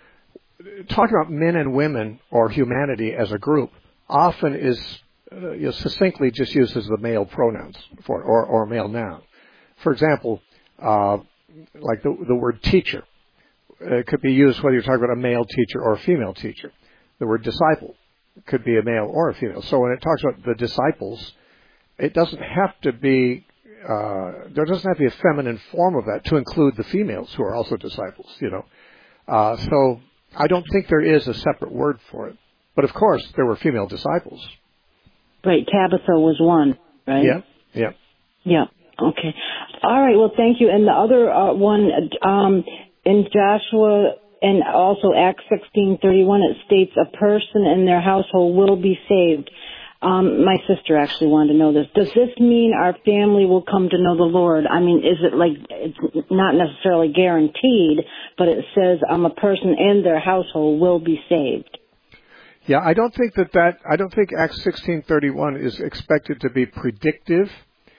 S1: talking about men and women or humanity as a group often is uh, you know, succinctly just used as the male pronouns for or, or male noun. For example, uh, like the, the word teacher, uh, could be used whether you're talking about a male teacher or a female teacher. The word disciple could be a male or a female. So when it talks about the disciples, it doesn't have to be, uh, there doesn't have to be a feminine form of that to include the females who are also disciples, you know. Uh, so I don't think there is a separate word for it. But of course, there were female disciples.
S6: Right, Tabitha was one, right?
S1: Yeah, yeah.
S6: Yeah, okay. All right, well, thank you. And the other uh, one, um, in Joshua and also Acts sixteen thirty-one, it states a person and their household will be saved. Um, my sister actually wanted to know this. Does this mean our family will come to know the Lord? I mean, is it like, it's not necessarily guaranteed, but it says um, a person and their household will be saved.
S1: Yeah, I don't think that that, I don't think Acts sixteen thirty-one is expected to be predictive,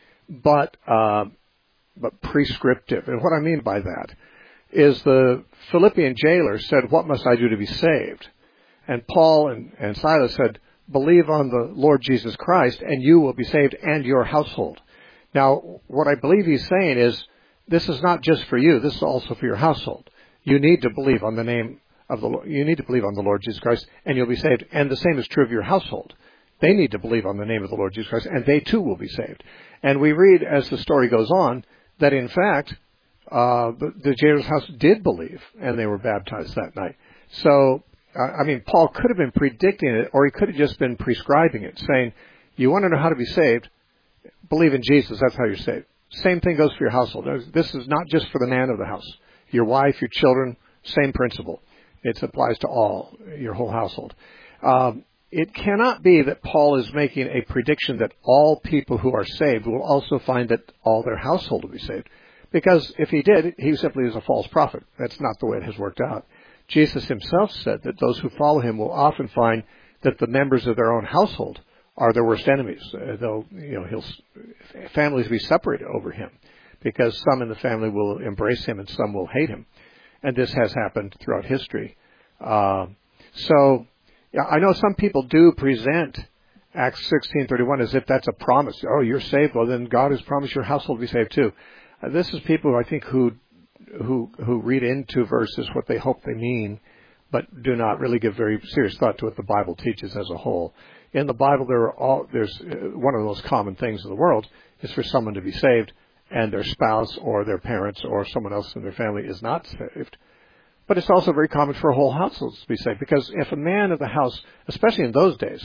S1: but, uh, but prescriptive. And what I mean by that is the Philippian jailer said, "What must I do to be saved?" And Paul and, and Silas said, "Believe on the Lord Jesus Christ and you will be saved and your household." Now, what I believe he's saying is, this is not just for you, this is also for your household. You need to believe on the name of the Lord, you need to believe on the Lord Jesus Christ and you'll be saved. And the same is true of your household. They need to believe on the name of the Lord Jesus Christ and they too will be saved. And we read as the story goes on that in fact, uh, the, the jailer's house did believe and they were baptized that night. So, I mean, Paul could have been predicting it, or he could have just been prescribing it, saying, you want to know how to be saved? Believe in Jesus. That's how you're saved. Same thing goes for your household. This is not just for the man of the house. Your wife, your children, same principle. It applies to all, your whole household. Um, it cannot be that Paul is making a prediction that all people who are saved will also find that all their household will be saved. Because if he did, he simply is a false prophet. That's not the way it has worked out. Jesus himself said that those who follow him will often find that the members of their own household are their worst enemies. Uh, they'll, you know, he'll, families will be separated over him because some in the family will embrace him and some will hate him. And this has happened throughout history. Uh, so, yeah, I know some people do present Acts sixteen thirty-one as if that's a promise. Oh, you're saved. Well, then God has promised your household will be saved too. Uh, this is people who I think who who who read into verses what they hope they mean, but do not really give very serious thought to what the Bible teaches as a whole. In the Bible, there are all, there's uh, one of the most common things in the world is for someone to be saved and their spouse or their parents or someone else in their family is not saved. But it's also very common for a whole household to be saved, because if a man of the house, especially in those days,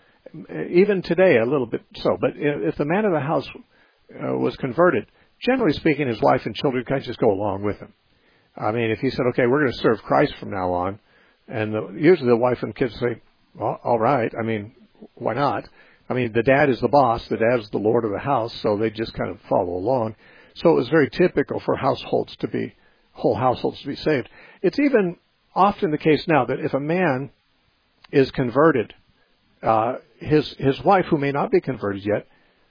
S1: even today a little bit so, but if the man of the house uh, was converted, generally speaking, his wife and children kind of just go along with him. I mean, if he said, okay, we're going to serve Christ from now on, and the, usually the wife and kids say, well, all right, I mean, why not? I mean, the dad is the boss, the dad is the lord of the house, so they just kind of follow along. So it was very typical for households to be, whole households to be saved. It's even often the case now that if a man is converted, uh, his his wife, who may not be converted yet,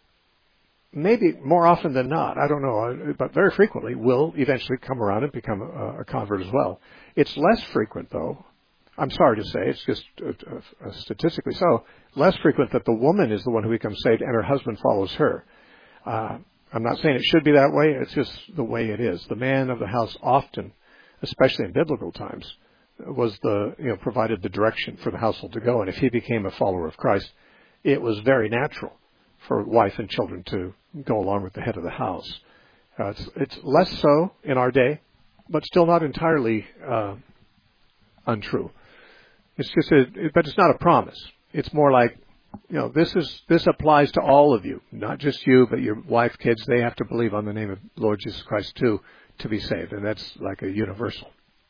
S1: maybe more often than not, I don't know, but very frequently will eventually come around and become a, a convert as well. It's less frequent, though. I'm sorry to say, it's just uh, uh, statistically so, less frequent that the woman is the one who becomes saved and her husband follows her. Uh, I'm not saying it should be that way, it's just the way it is. The man of the house often, especially in biblical times, was the, you know, provided the direction for the household to go. And if he became a follower of Christ, it was very natural for wife and children to go along with the head of the house. Uh, it's, it's less so in our day, but still not entirely uh, untrue. It's just, a, but it's not a promise. It's more like, you know, this is this applies to all of you, not just you, but your wife, kids. They have to believe on the name of Lord Jesus Christ too to be saved, and that's like a universal.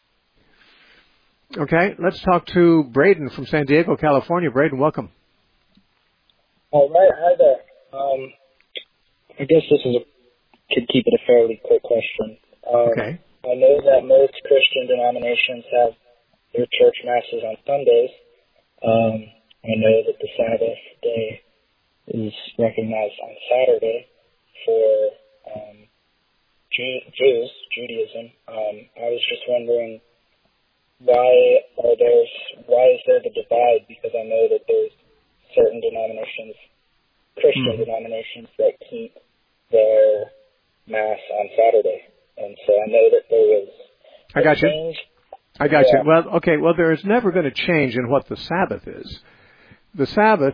S1: Okay, let's talk to Braden from San Diego, California. Braden, welcome.
S7: All right, hi there. Um, I guess this is a could keep it a fairly quick question. Um,
S1: okay.
S7: I know that most Christian denominations have their church masses on Sundays. Um, I know that the Sabbath day is recognized on Saturday for um, Jew- Jews, Judaism. Um, I was just wondering why are there why is there the divide? Because I know that there's certain denominations, Christian mm. denominations, that keep their mass on Saturday, and so I know that there was.
S1: I got
S7: change.
S1: you. I got
S7: yeah.
S1: you. Well, okay. Well, there is never going to change in what the Sabbath is. The Sabbath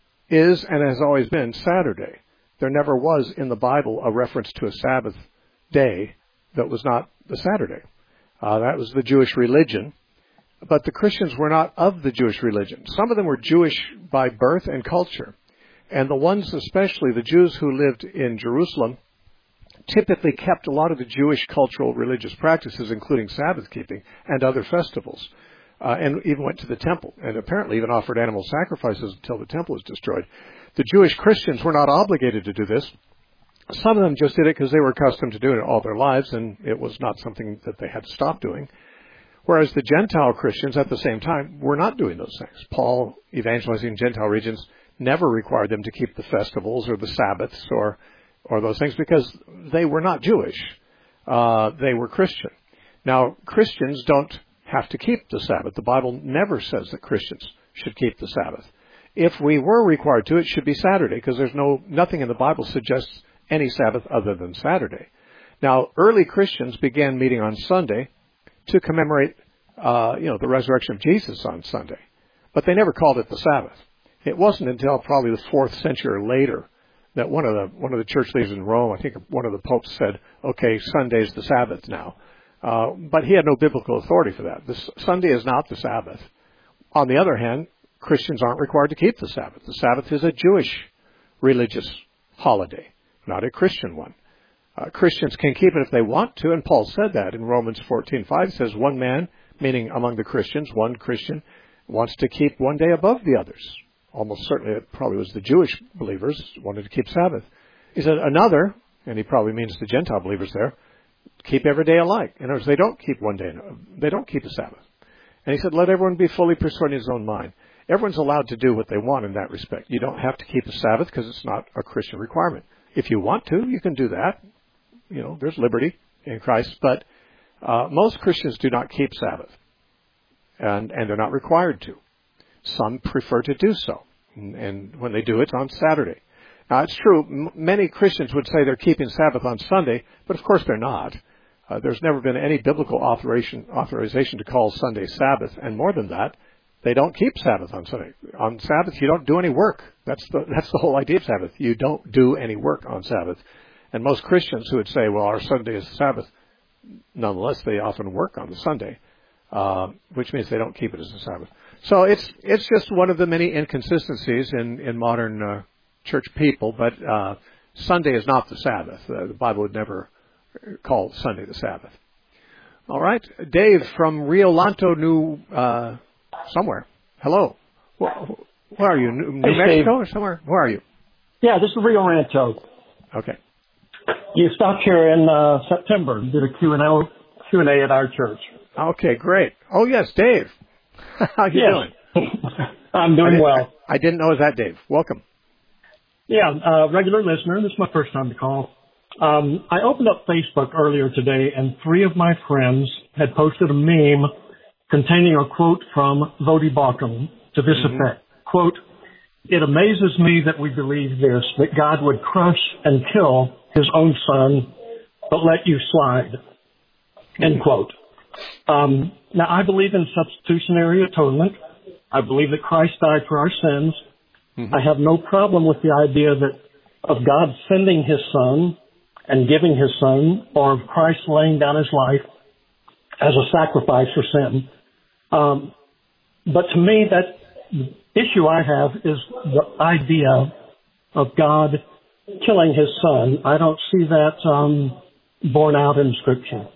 S1: is and has always been Saturday. There never was in the Bible a reference to a Sabbath day that was not the Saturday. Uh, that was the Jewish religion. But the Christians were not of the Jewish religion. Some of them were Jewish by birth and culture. And the ones, especially the Jews who lived in Jerusalem, typically kept a lot of the Jewish cultural religious practices, including Sabbath keeping and other festivals, uh, and even went to the temple, and apparently even offered animal sacrifices until the temple was destroyed. The Jewish Christians were not obligated to do this. Some of them just did it because they were accustomed to doing it all their lives, and it was not something that they had to stop doing. Whereas the Gentile Christians, at the same time, were not doing those things. Paul, evangelizing Gentile regions, never required them to keep the festivals or the Sabbaths or or those things because they were not Jewish. Uh, they were Christian. Now, Christians don't have to keep the Sabbath. The Bible never says that Christians should keep the Sabbath. If we were required to, it should be Saturday because there's no nothing in the Bible suggests any Sabbath other than Saturday. Now, early Christians began meeting on Sunday to commemorate, uh, you know, the resurrection of Jesus on Sunday, but they never called it the Sabbath. It wasn't until probably the fourth century or later that one of the one of the church leaders in Rome, I think one of the popes said, "Okay, Sunday's the Sabbath now," uh, but he had no biblical authority for that. This, Sunday is not the Sabbath. On the other hand, Christians aren't required to keep the Sabbath. The Sabbath is a Jewish religious holiday, not a Christian one. Uh, Christians can keep it if they want to, and Paul said that in Romans fourteen five. Says one man, meaning among the Christians, one Christian wants to keep one day above the others. Almost certainly it probably was the Jewish believers wanted to keep Sabbath. He said another, and he probably means the Gentile believers there, keep every day alike. In other words, they don't keep one day, they don't keep the Sabbath. And he said, let everyone be fully persuaded in his own mind. Everyone's allowed to do what they want in that respect. You don't have to keep the Sabbath because it's not a Christian requirement. If you want to, you can do that. You know, there's liberty in Christ, but uh, most Christians do not keep Sabbath, and, and they're not required to. Some prefer to do so, and, and when they do it on Saturday. Now, it's true, m- many Christians would say they're keeping Sabbath on Sunday, but of course they're not. Uh, there's never been any biblical authorization, authorization to call Sunday Sabbath, and more than that, they don't keep Sabbath on Sunday. On Sabbath, you don't do any work. That's the, that's the whole idea of Sabbath. You don't do any work on Sabbath. And most Christians who would say, well, our Sunday is Sabbath, nonetheless, they often work on the Sunday, uh, which means they don't keep it as a Sabbath. So it's it's just one of the many inconsistencies in, in modern uh, church people, but uh, Sunday is not the Sabbath. Uh, the Bible would never call Sunday the Sabbath. All right. Dave from Rio Lanto, New uh, somewhere. Hello. Where, where are you? New, New
S8: hey,
S1: Mexico
S8: Steve.
S1: or somewhere? Where are you?
S8: Yeah, this is Rio Rancho.
S1: Okay.
S8: You stopped here in uh, September and did a Q and A Q and A at our church.
S1: Okay, great. Oh, yes, Dave. How you
S8: yes.
S1: doing?
S8: I'm doing
S1: I
S8: well.
S1: I, I didn't know it was that, Dave. Welcome.
S8: Yeah, uh, regular listener. This is my first time to call. Um, I opened up Facebook earlier today, and three of my friends had posted a meme containing a quote from Voddie Baucham to this mm-hmm. effect. Quote, "It amazes me that we believe this, that God would crush and kill his own son, but let you slide." End quote. Um, now, I believe in substitutionary atonement. I believe that Christ died for our sins. Mm-hmm. I have no problem with the idea that of God sending his son and giving his son, or of Christ laying down his life as a sacrifice for sin. Um, but to me, that issue I have is the idea of God killing his son. I don't see that um, borne out in Scripture.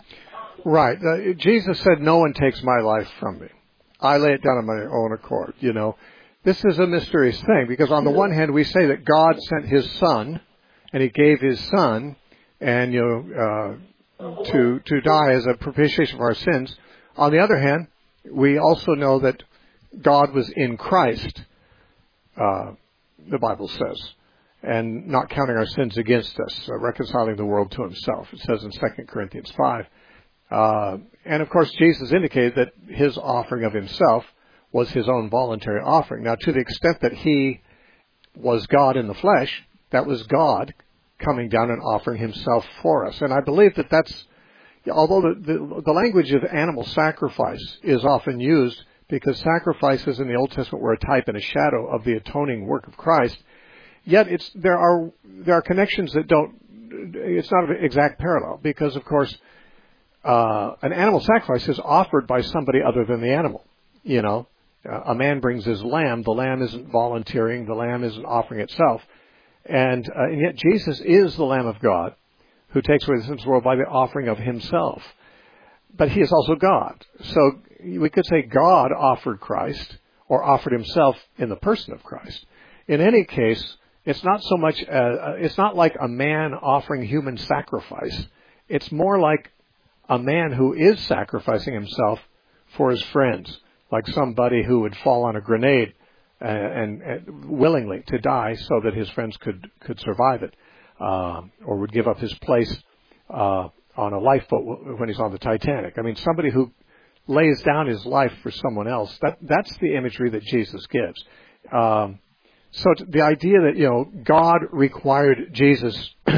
S1: Right. Uh, Jesus said, no one takes my life from me. I lay it down on my own accord, you know. This is a mysterious thing because on the one hand we say that God sent his son and he gave his son and you know uh, to to die as a propitiation for our sins. On the other hand, we also know that God was in Christ, uh, the Bible says, and not counting our sins against us, uh, reconciling the world to himself. It says in Second Corinthians five. Uh, and of course, Jesus indicated that his offering of himself was his own voluntary offering. Now, to the extent that he was God in the flesh, that was God coming down and offering himself for us. And I believe that that's, although the, the, the language of animal sacrifice is often used because sacrifices in the Old Testament were a type and a shadow of the atoning work of Christ, yet it's, there are, there are connections that don't, it's not an exact parallel because, of course, Uh, an animal sacrifice is offered by somebody other than the animal. You know, uh, a man brings his lamb. The lamb isn't volunteering. The lamb isn't offering itself. And, uh, and yet Jesus is the Lamb of God who takes away the sins of the world by the offering of himself. But he is also God. So we could say God offered Christ or offered himself in the person of Christ. In any case, it's not so much, uh, it's not like a man offering human sacrifice. It's more like a man who is sacrificing himself for his friends, like somebody who would fall on a grenade and, and, and willingly to die so that his friends could, could survive it, uh, or would give up his place uh, on a lifeboat when he's on the Titanic. I mean, somebody who lays down his life for someone else. That that's the imagery that Jesus gives. Um, so the idea that, you know, God required Jesus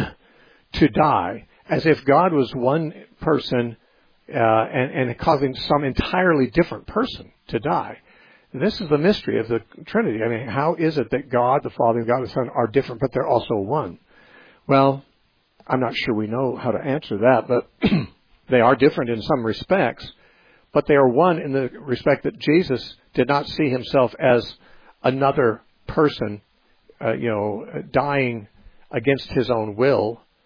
S1: to die, as if God was one person uh, and, and causing some entirely different person to die. This is the mystery of the Trinity. I mean, how is it that God, the Father, and God, the Son are different, but they're also one? Well, I'm not sure we know how to answer that, but they are different in some respects, but they are one in the respect that Jesus did not see himself as another person, uh, you know, dying against his own will,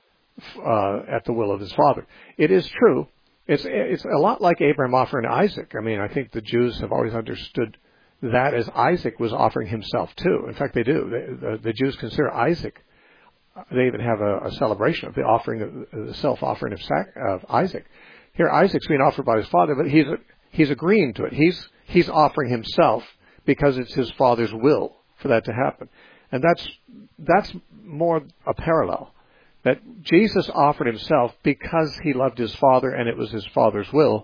S1: Uh, at the will of his Father. It is true. It's it's a lot like Abraham offering Isaac. I mean, I think the Jews have always understood that as Isaac was offering himself too. In fact, they do. They, the, the Jews consider Isaac. They even have a, a celebration of the offering, of, the self-offering of, sac, of Isaac. Here, Isaac's being offered by his father, but he's he's agreeing to it. He's he's offering himself because it's his Father's will for that to happen, and that's that's more a parallel. That Jesus offered himself because he loved his Father and it was his Father's will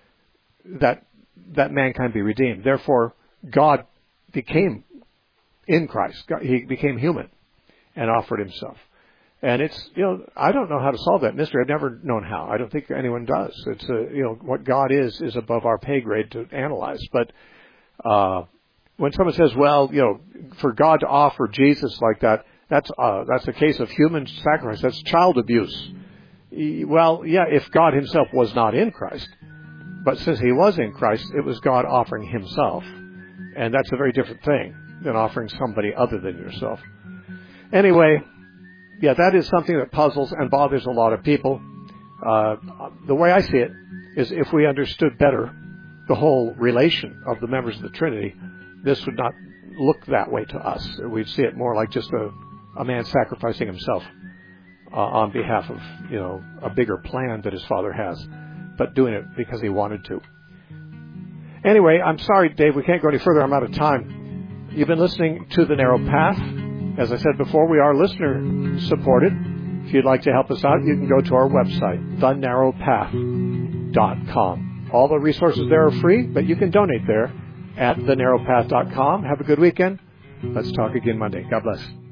S1: that that mankind be redeemed. Therefore, God became in Christ. God, he became human and offered himself. And it's, you know, I don't know how to solve that mystery. I've never known how. I don't think anyone does. It's, a, you know, what God is is above our pay grade to analyze. But uh, when someone says, well, you know, for God to offer Jesus like that, That's uh, that's a case of human sacrifice. That's child abuse. Well, yeah, if God himself was not in Christ, but since he was in Christ, it was God offering himself. And that's a very different thing than offering somebody other than yourself. Anyway, yeah, that is something that puzzles and bothers a lot of people. Uh, the way I see it is if we understood better the whole relation of the members of the Trinity, this would not look that way to us. We'd see it more like just a a man sacrificing himself uh, on behalf of, you know, a bigger plan that his Father has, but doing it because he wanted to. Anyway, I'm sorry, Dave, we can't go any further. I'm out of time. You've been listening to The Narrow Path. As I said before, we are listener supported. If you'd like to help us out, you can go to our website, the narrow path dot com. All the resources there are free, but you can donate there at the narrow path dot com. Have a good weekend. Let's talk again Monday. God bless.